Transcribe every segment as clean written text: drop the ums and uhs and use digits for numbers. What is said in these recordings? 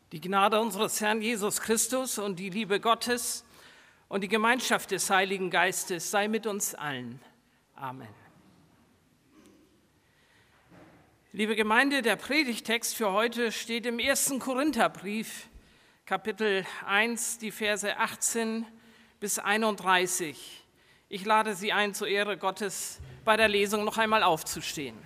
Die Gnade unseres Herrn Jesus Christus und die Liebe Gottes und die Gemeinschaft des Heiligen Geistes sei mit uns allen. Amen. Liebe Gemeinde, der Predigtext für heute steht im 1. Korintherbrief, Kapitel 1, die Verse 18 bis 31. Ich lade Sie ein, zur Ehre Gottes bei der Lesung noch einmal aufzustehen.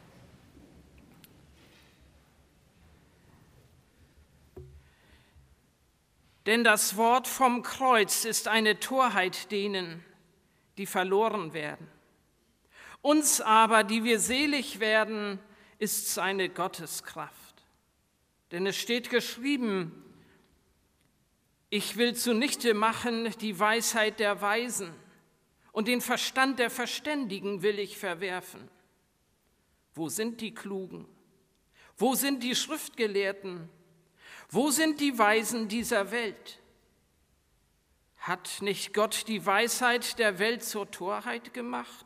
Denn das Wort vom Kreuz ist eine Torheit denen, die verloren werden. Uns aber, die wir selig werden, ist es eine Gotteskraft. Denn es steht geschrieben, ich will zunichte machen die Weisheit der Weisen und den Verstand der Verständigen will ich verwerfen. Wo sind die Klugen? Wo sind die Schriftgelehrten? Wo sind die Weisen dieser Welt? Hat nicht Gott die Weisheit der Welt zur Torheit gemacht?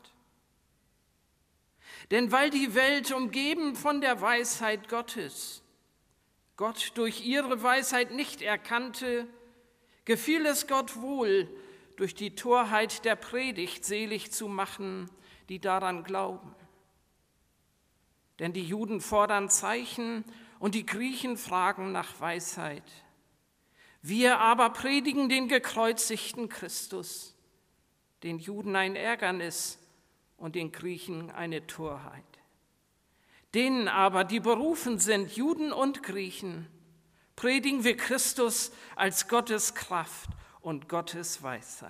Denn weil die Welt umgeben von der Weisheit Gottes, Gott durch ihre Weisheit nicht erkannte, gefiel es Gott wohl, durch die Torheit der Predigt selig zu machen, die daran glauben. Denn die Juden fordern Zeichen und die Griechen fragen nach Weisheit. Wir aber predigen den gekreuzigten Christus, den Juden ein Ärgernis und den Griechen eine Torheit. Denen aber, die berufen sind, Juden und Griechen, predigen wir Christus als Gottes Kraft und Gottes Weisheit.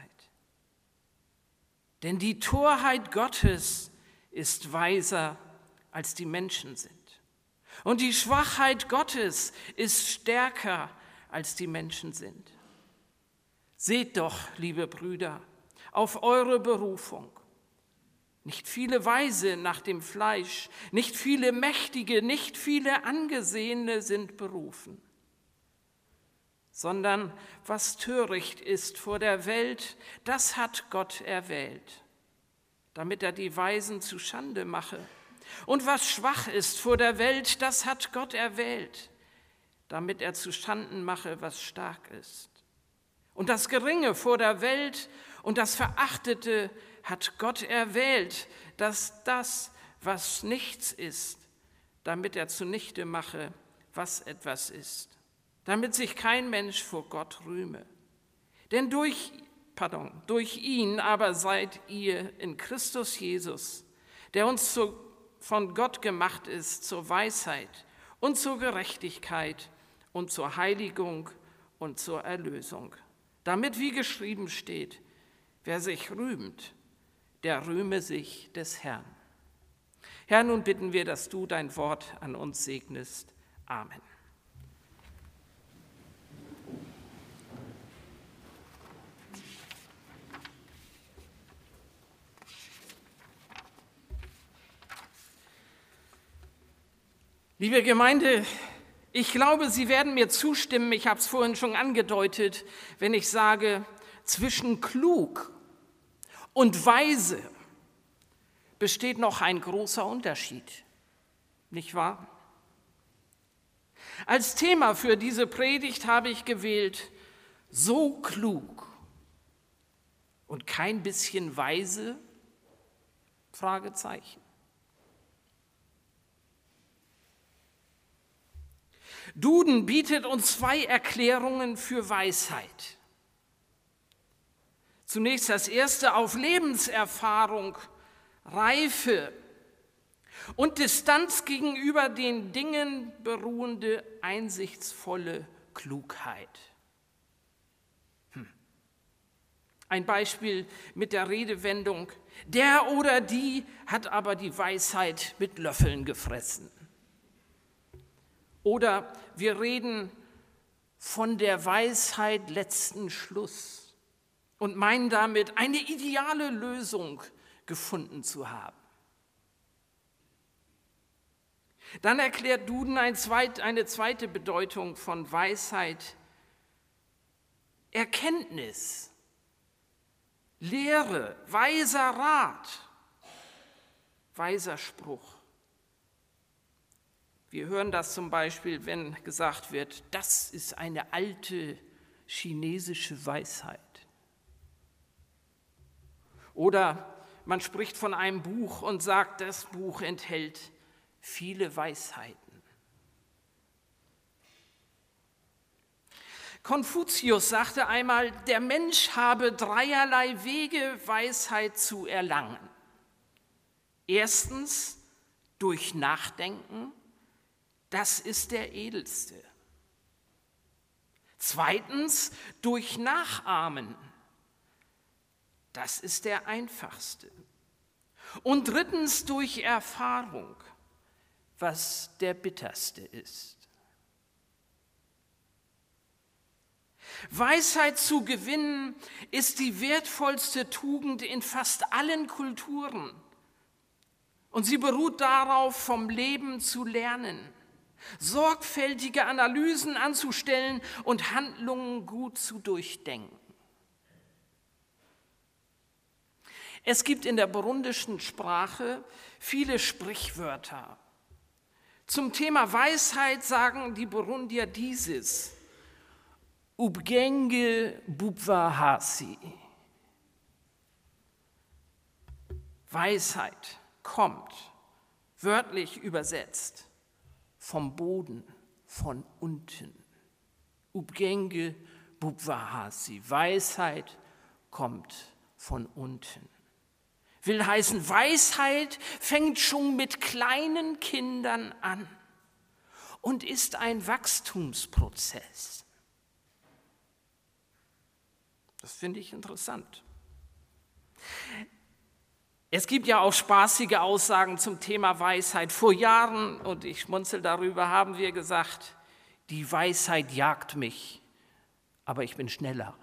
Denn die Torheit Gottes ist weiser, als die Menschen sind. Und die Schwachheit Gottes ist stärker, als die Menschen sind. Seht doch, liebe Brüder, auf eure Berufung. Nicht viele Weise nach dem Fleisch, nicht viele Mächtige, nicht viele Angesehene sind berufen, sondern was töricht ist vor der Welt, das hat Gott erwählt, damit er die Weisen zu Schande mache. Und was schwach ist vor der Welt, das hat Gott erwählt, damit er zu Schanden mache, was stark ist. Und das Geringe vor der Welt und das Verachtete hat Gott erwählt, dass das, was nichts ist, damit er zunichte mache, was etwas ist, damit sich kein Mensch vor Gott rühme. Denn durch ihn aber seid ihr in Christus Jesus, der uns von Gott gemacht ist zur Weisheit und zur Gerechtigkeit und zur Heiligung und zur Erlösung. Damit, wie geschrieben steht, wer sich rühmt, der rühme sich des Herrn. Herr, nun bitten wir, dass du dein Wort an uns segnest. Amen. Liebe Gemeinde, ich glaube, Sie werden mir zustimmen, ich habe es vorhin schon angedeutet, wenn ich sage, zwischen klug und weise besteht noch ein großer Unterschied, nicht wahr? Als Thema für diese Predigt habe ich gewählt, so klug und kein bisschen weise? Fragezeichen. Duden bietet uns zwei Erklärungen für Weisheit. Zunächst das erste auf Lebenserfahrung, Reife und Distanz gegenüber den Dingen beruhende, einsichtsvolle Klugheit. Ein Beispiel mit der Redewendung, der oder die hat aber die Weisheit mit Löffeln gefressen. Oder wir reden von der Weisheit letzten Schluss und meinen damit, eine ideale Lösung gefunden zu haben. Dann erklärt Duden eine zweite Bedeutung von Weisheit: Erkenntnis, Lehre, weiser Rat, weiser Spruch. Wir hören das zum Beispiel, wenn gesagt wird, das ist eine alte chinesische Weisheit. Oder man spricht von einem Buch und sagt, das Buch enthält viele Weisheiten. Konfuzius sagte einmal, der Mensch habe dreierlei Wege, Weisheit zu erlangen. Erstens durch Nachdenken, das ist der edelste. Zweitens durch Nachahmen, das ist der einfachste. Und drittens durch Erfahrung, was der bitterste ist. Weisheit zu gewinnen ist die wertvollste Tugend in fast allen Kulturen. Und sie beruht darauf, vom Leben zu lernen, sorgfältige Analysen anzustellen und Handlungen gut zu durchdenken. Es gibt in der burundischen Sprache viele Sprichwörter. Zum Thema Weisheit sagen die Burundier dieses: Ubgenge bubwahasi. Weisheit kommt, wörtlich übersetzt, vom Boden, von unten. Ubgenge bubwahasi. Weisheit kommt von unten. Will heißen, Weisheit fängt schon mit kleinen Kindern an und ist ein Wachstumsprozess. Das finde ich interessant. Es gibt ja auch spaßige Aussagen zum Thema Weisheit. Vor Jahren, und ich schmunzel darüber, haben wir gesagt, die Weisheit jagt mich, aber ich bin schneller.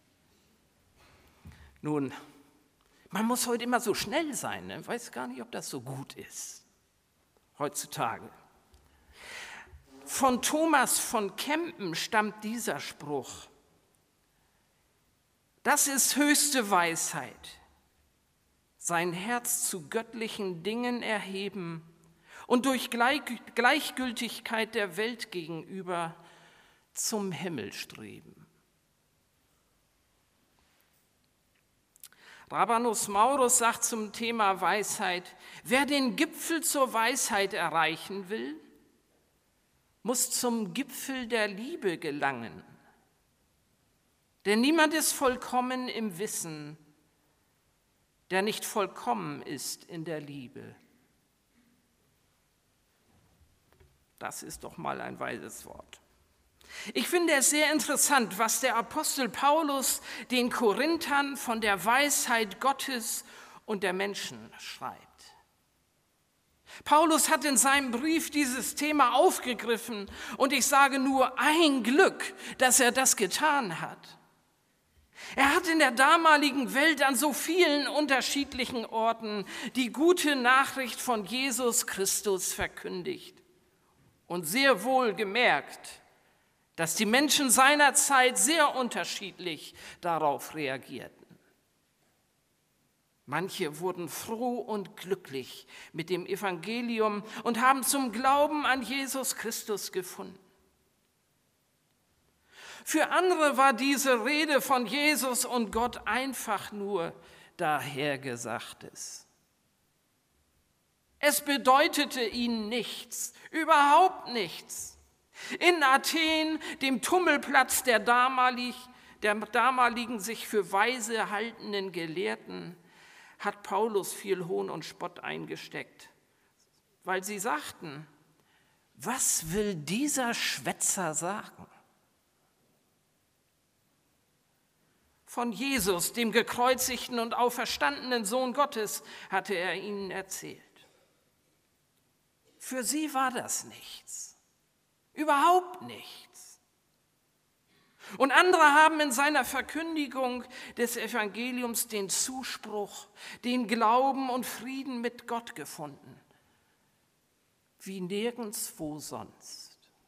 Nun, man muss heute immer so schnell sein, ne? Ich weiß gar nicht, ob das so gut ist, heutzutage. Von Thomas von Kempen stammt dieser Spruch: Das ist höchste Weisheit, sein Herz zu göttlichen Dingen erheben und durch Gleichgültigkeit der Welt gegenüber zum Himmel streben. Rabanus Maurus sagt zum Thema Weisheit: Wer den Gipfel zur Weisheit erreichen will, muss zum Gipfel der Liebe gelangen. Denn niemand ist vollkommen im Wissen, der nicht vollkommen ist in der Liebe. Das ist doch mal ein weises Wort. Ich finde es sehr interessant, was der Apostel Paulus den Korinthern von der Weisheit Gottes und der Menschen schreibt. Paulus hat in seinem Brief dieses Thema aufgegriffen und ich sage nur ein Glück, dass er das getan hat. Er hat in der damaligen Welt an so vielen unterschiedlichen Orten die gute Nachricht von Jesus Christus verkündigt und sehr wohl gemerkt, dass die Menschen seiner Zeit sehr unterschiedlich darauf reagierten. Manche wurden froh und glücklich mit dem Evangelium und haben zum Glauben an Jesus Christus gefunden. Für andere war diese Rede von Jesus und Gott einfach nur Dahergesagtes. Es bedeutete ihnen nichts, überhaupt nichts. In Athen, dem Tummelplatz der damaligen sich für weise haltenden Gelehrten, hat Paulus viel Hohn und Spott eingesteckt, weil sie sagten: Was will dieser Schwätzer sagen? Von Jesus, dem gekreuzigten und auferstandenen Sohn Gottes, hatte er ihnen erzählt. Für sie war das nichts, überhaupt nichts. Und andere haben in seiner Verkündigung des Evangeliums den Zuspruch, den Glauben und Frieden mit Gott gefunden, wie nirgendwo sonst.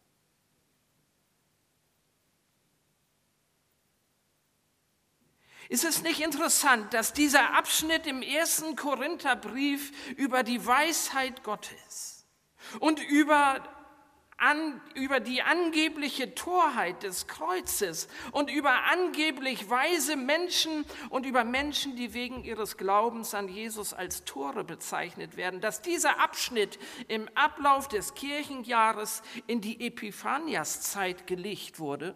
Ist es nicht interessant, dass dieser Abschnitt im 1. Korintherbrief über die Weisheit Gottes und über über die angebliche Torheit des Kreuzes und über angeblich weise Menschen und über Menschen, die wegen ihres Glaubens an Jesus als Tore bezeichnet werden, dass dieser Abschnitt im Ablauf des Kirchenjahres in die Epiphaniaszeit gelegt wurde,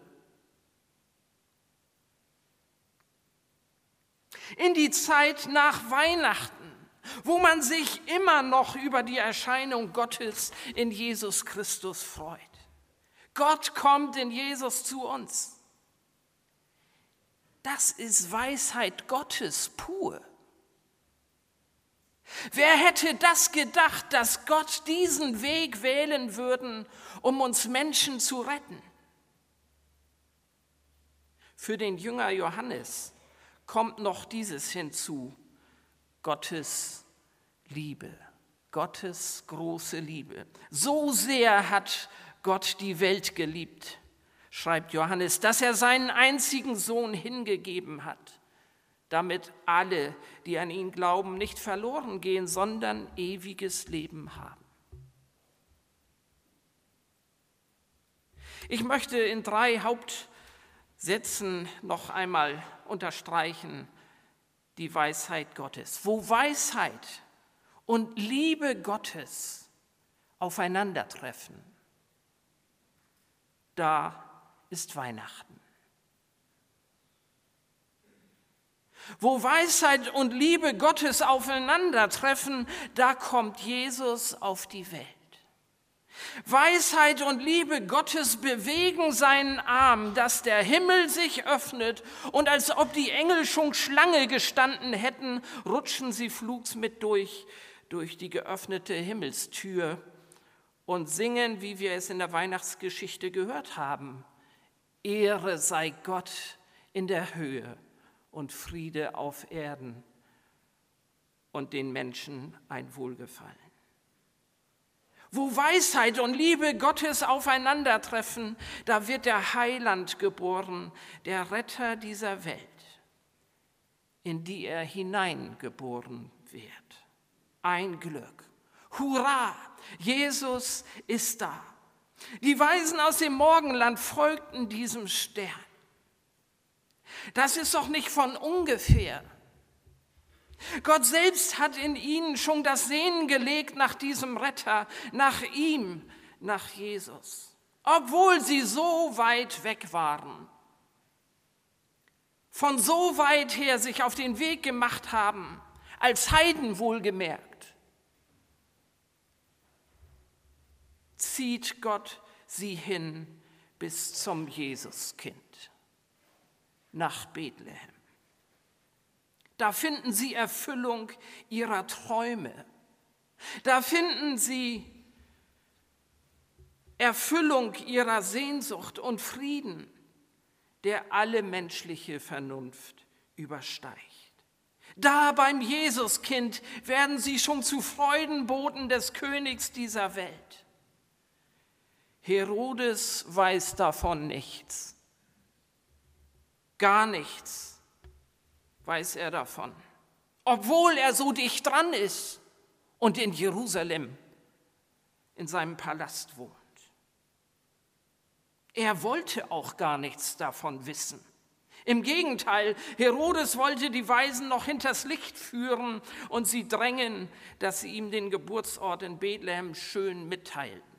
in die Zeit nach Weihnachten, wo man sich immer noch über die Erscheinung Gottes in Jesus Christus freut. Gott kommt in Jesus zu uns. Das ist Weisheit Gottes pur. Wer hätte das gedacht, dass Gott diesen Weg wählen würde, um uns Menschen zu retten? Für den Jünger Johannes kommt noch dieses hinzu: Gottes Liebe, Gottes große Liebe. So sehr hat Gott die Welt geliebt, schreibt Johannes, dass er seinen einzigen Sohn hingegeben hat, damit alle, die an ihn glauben, nicht verloren gehen, sondern ewiges Leben haben. Ich möchte in 3 Hauptsätzen noch einmal unterstreichen die Weisheit Gottes. Wo Weisheit und Liebe Gottes aufeinandertreffen, da ist Weihnachten. Wo Weisheit und Liebe Gottes aufeinandertreffen, da kommt Jesus auf die Welt. Weisheit und Liebe Gottes bewegen seinen Arm, dass der Himmel sich öffnet, und als ob die Engel schon Schlange gestanden hätten, rutschen sie flugs mit durch die geöffnete Himmelstür und singen, wie wir es in der Weihnachtsgeschichte gehört haben: Ehre sei Gott in der Höhe und Friede auf Erden und den Menschen ein Wohlgefallen. Wo Weisheit und Liebe Gottes aufeinandertreffen, da wird der Heiland geboren, der Retter dieser Welt, in die er hineingeboren wird. Ein Glück. Hurra! Jesus ist da. Die Weisen aus dem Morgenland folgten diesem Stern. Das ist doch nicht von ungefähr. Gott selbst hat in ihnen schon das Sehnen gelegt nach diesem Retter, nach ihm, nach Jesus, obwohl sie so weit weg waren, von so weit her sich auf den Weg gemacht haben, als Heiden wohlgemerkt, zieht Gott sie hin bis zum Jesuskind, nach Bethlehem. Da finden sie Erfüllung ihrer Träume. Da finden sie Erfüllung ihrer Sehnsucht und Frieden, der alle menschliche Vernunft übersteigt. Da beim Jesuskind werden sie schon zu Freudenboten des Königs dieser Welt. Herodes weiß davon nichts. Gar nichts weiß er davon, obwohl er so dicht dran ist und in Jerusalem in seinem Palast wohnt. Er wollte auch gar nichts davon wissen. Im Gegenteil, Herodes wollte die Weisen noch hinters Licht führen und sie drängen, dass sie ihm den Geburtsort in Bethlehem schön mitteilten.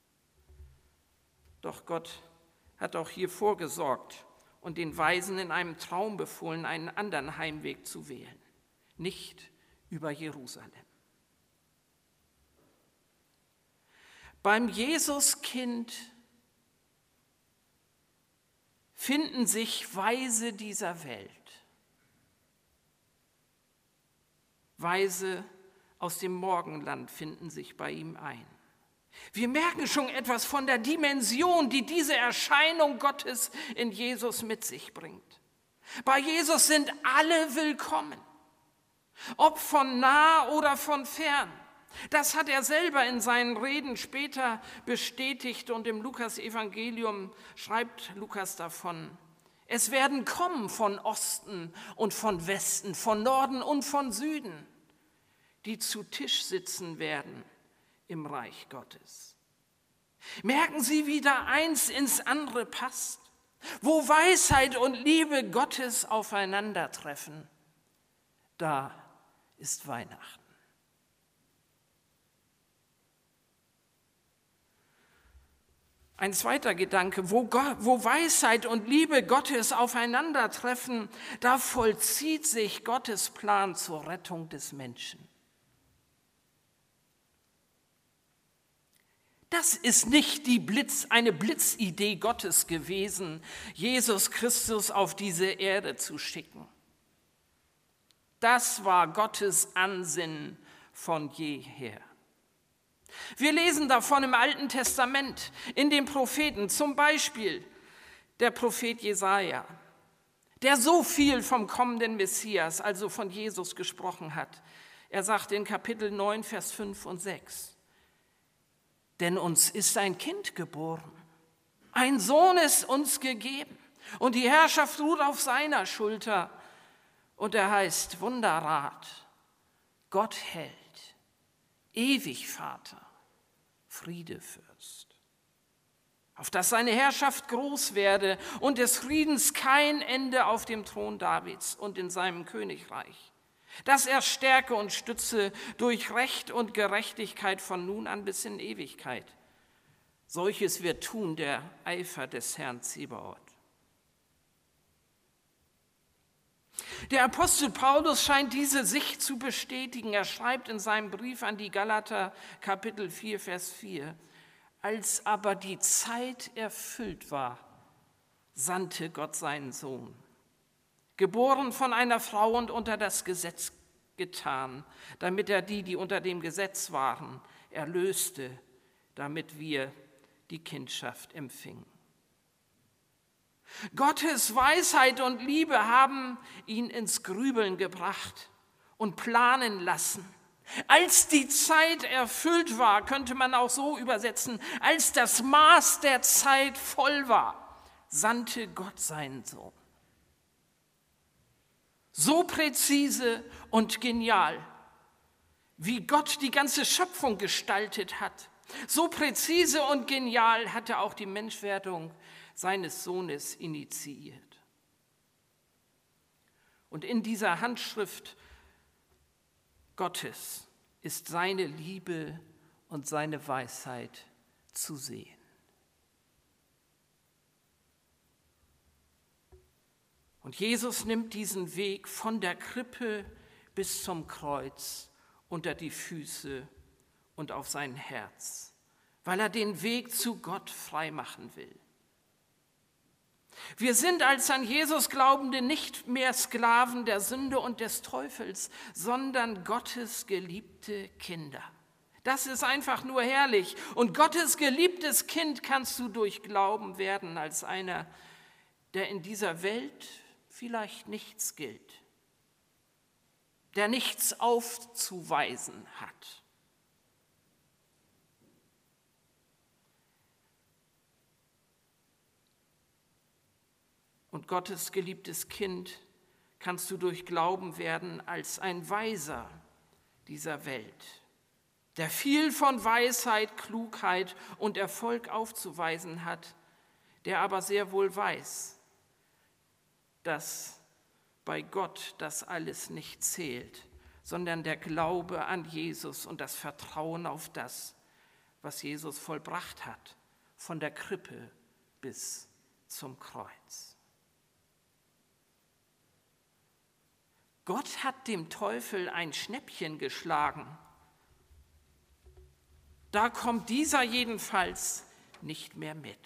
Doch Gott hat auch hier vorgesorgt und den Weisen in einem Traum befohlen, einen anderen Heimweg zu wählen, nicht über Jerusalem. Beim Jesuskind finden sich Weise dieser Welt, Weise aus dem Morgenland finden sich bei ihm ein. Wir merken schon etwas von der Dimension, die diese Erscheinung Gottes in Jesus mit sich bringt. Bei Jesus sind alle willkommen, ob von nah oder von fern. Das hat er selber in seinen Reden später bestätigt und im Lukas-Evangelium schreibt Lukas davon. Es werden kommen von Osten und von Westen, von Norden und von Süden, die zu Tisch sitzen werden im Reich Gottes. Merken Sie, wie da eins ins andere passt, wo Weisheit und Liebe Gottes aufeinandertreffen. Da ist Weihnachten. Ein zweiter Gedanke, wo Weisheit und Liebe Gottes aufeinandertreffen, da vollzieht sich Gottes Plan zur Rettung des Menschen. Das ist nicht eine Blitzidee Gottes gewesen, Jesus Christus auf diese Erde zu schicken. Das war Gottes Ansinnen von jeher. Wir lesen davon im Alten Testament, in den Propheten, zum Beispiel der Prophet Jesaja, der so viel vom kommenden Messias, also von Jesus, gesprochen hat. Er sagt in Kapitel 9, Vers 5 und 6, denn uns ist ein Kind geboren, ein Sohn ist uns gegeben und die Herrschaft ruht auf seiner Schulter und er heißt Wunderrat, Gott hält, ewig Vater, Friedefürst. Auf dass seine Herrschaft groß werde und des Friedens kein Ende auf dem Thron Davids und in seinem Königreich. Dass er stärke und stütze durch Recht und Gerechtigkeit von nun an bis in Ewigkeit. Solches wird tun der Eifer des Herrn Zebaoth. Der Apostel Paulus scheint diese Sicht zu bestätigen. Er schreibt in seinem Brief an die Galater, Kapitel 4, Vers 4, als aber die Zeit erfüllt war, sandte Gott seinen Sohn, geboren von einer Frau und unter das Gesetz getan, damit er die unter dem Gesetz waren, erlöste, damit wir die Kindschaft empfingen. Gottes Weisheit und Liebe haben ihn ins Grübeln gebracht und planen lassen. Als die Zeit erfüllt war, könnte man auch so übersetzen, als das Maß der Zeit voll war, sandte Gott seinen Sohn. So präzise und genial, wie Gott die ganze Schöpfung gestaltet hat, so präzise und genial hat er auch die Menschwerdung seines Sohnes initiiert. Und in dieser Handschrift Gottes ist seine Liebe und seine Weisheit zu sehen. Und Jesus nimmt diesen Weg von der Krippe bis zum Kreuz unter die Füße und auf sein Herz, weil er den Weg zu Gott freimachen will. Wir sind als an Jesus Glaubende nicht mehr Sklaven der Sünde und des Teufels, sondern Gottes geliebte Kinder. Das ist einfach nur herrlich. Und Gottes geliebtes Kind kannst du durch Glauben werden als einer, der in dieser Welt vielleicht nichts gilt, der nichts aufzuweisen hat. Und Gottes geliebtes Kind kannst du durch Glauben werden als ein Weiser dieser Welt, der viel von Weisheit, Klugheit und Erfolg aufzuweisen hat, der aber sehr wohl weiß, dass bei Gott das alles nicht zählt, sondern der Glaube an Jesus und das Vertrauen auf das, was Jesus vollbracht hat, von der Krippe bis zum Kreuz. Gott hat dem Teufel ein Schnäppchen geschlagen. Da kommt dieser jedenfalls nicht mehr mit.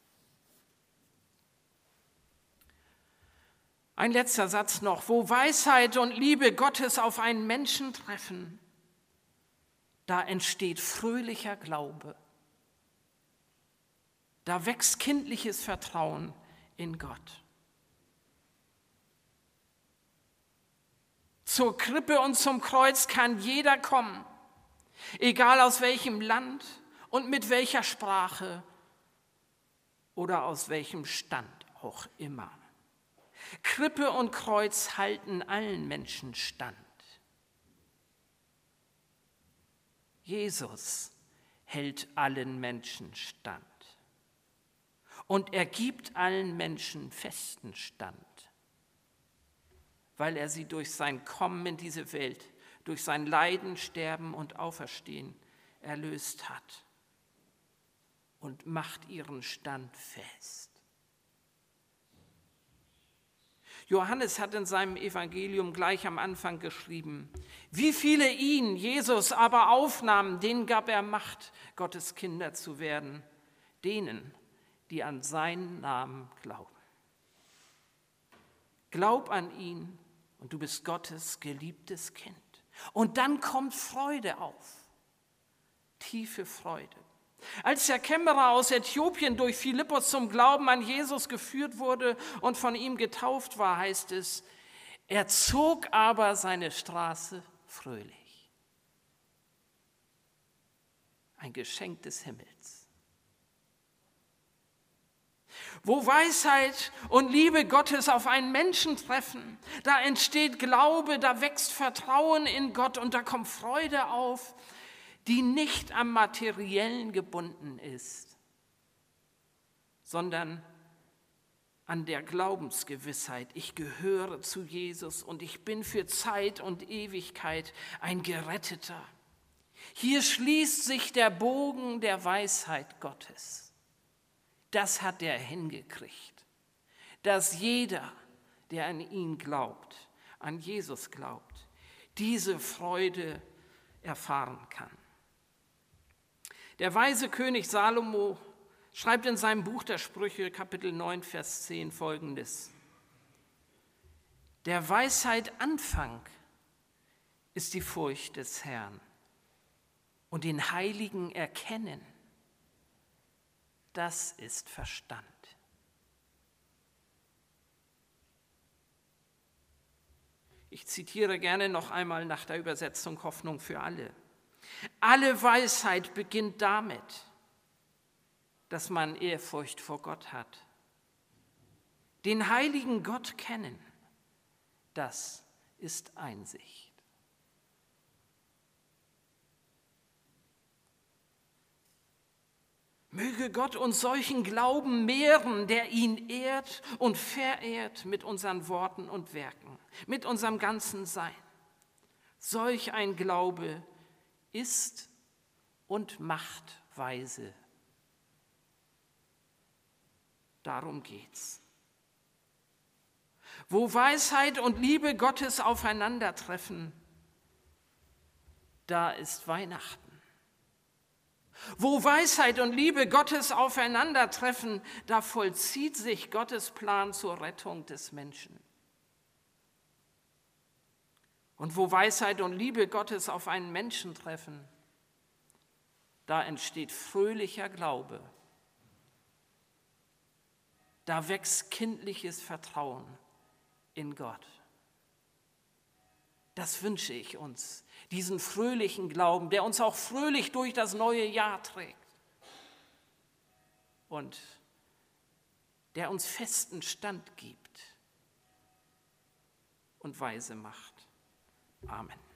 Ein letzter Satz noch. Wo Weisheit und Liebe Gottes auf einen Menschen treffen, da entsteht fröhlicher Glaube. Da wächst kindliches Vertrauen in Gott. Zur Krippe und zum Kreuz kann jeder kommen, egal aus welchem Land und mit welcher Sprache oder aus welchem Stand auch immer. Krippe und Kreuz halten allen Menschen stand. Jesus hält allen Menschen stand. Und er gibt allen Menschen festen Stand, weil er sie durch sein Kommen in diese Welt, durch sein Leiden, Sterben und Auferstehen erlöst hat und macht ihren Stand fest. Johannes hat in seinem Evangelium gleich am Anfang geschrieben, wie viele ihn, Jesus, aber aufnahmen, denen gab er Macht, Gottes Kinder zu werden, denen, die an seinen Namen glauben. Glaub an ihn und du bist Gottes geliebtes Kind. Und dann kommt Freude auf, tiefe Freude. Als der Kämmerer aus Äthiopien durch Philippus zum Glauben an Jesus geführt wurde und von ihm getauft war, heißt es, er zog aber seine Straße fröhlich. Ein Geschenk des Himmels. Wo Weisheit und Liebe Gottes auf einen Menschen treffen, da entsteht Glaube, da wächst Vertrauen in Gott und da kommt Freude auf, die nicht am Materiellen gebunden ist, sondern an der Glaubensgewissheit, ich gehöre zu Jesus und ich bin für Zeit und Ewigkeit ein Geretteter. Hier schließt sich der Bogen der Weisheit Gottes. Das hat er hingekriegt, dass jeder, der an ihn glaubt, an Jesus glaubt, diese Freude erfahren kann. Der weise König Salomo schreibt in seinem Buch der Sprüche, Kapitel 9, Vers 10 folgendes: Der Weisheit Anfang ist die Furcht des Herrn und den Heiligen erkennen, das ist Verstand. Ich zitiere gerne noch einmal nach der Übersetzung Hoffnung für alle. Alle Weisheit beginnt damit, dass man Ehrfurcht vor Gott hat. Den heiligen Gott kennen, das ist Einsicht. Möge Gott uns solchen Glauben mehren, der ihn ehrt und verehrt mit unseren Worten und Werken, mit unserem ganzen Sein. Solch ein Glaube ist und macht weise. Darum geht's. Wo Weisheit und Liebe Gottes aufeinandertreffen, da ist Weihnachten. Wo Weisheit und Liebe Gottes aufeinandertreffen, da vollzieht sich Gottes Plan zur Rettung des Menschen. Und wo Weisheit und Liebe Gottes auf einen Menschen treffen, da entsteht fröhlicher Glaube. Da wächst kindliches Vertrauen in Gott. Das wünsche ich uns, diesen fröhlichen Glauben, der uns auch fröhlich durch das neue Jahr trägt und der uns festen Stand gibt und weise macht. Amen.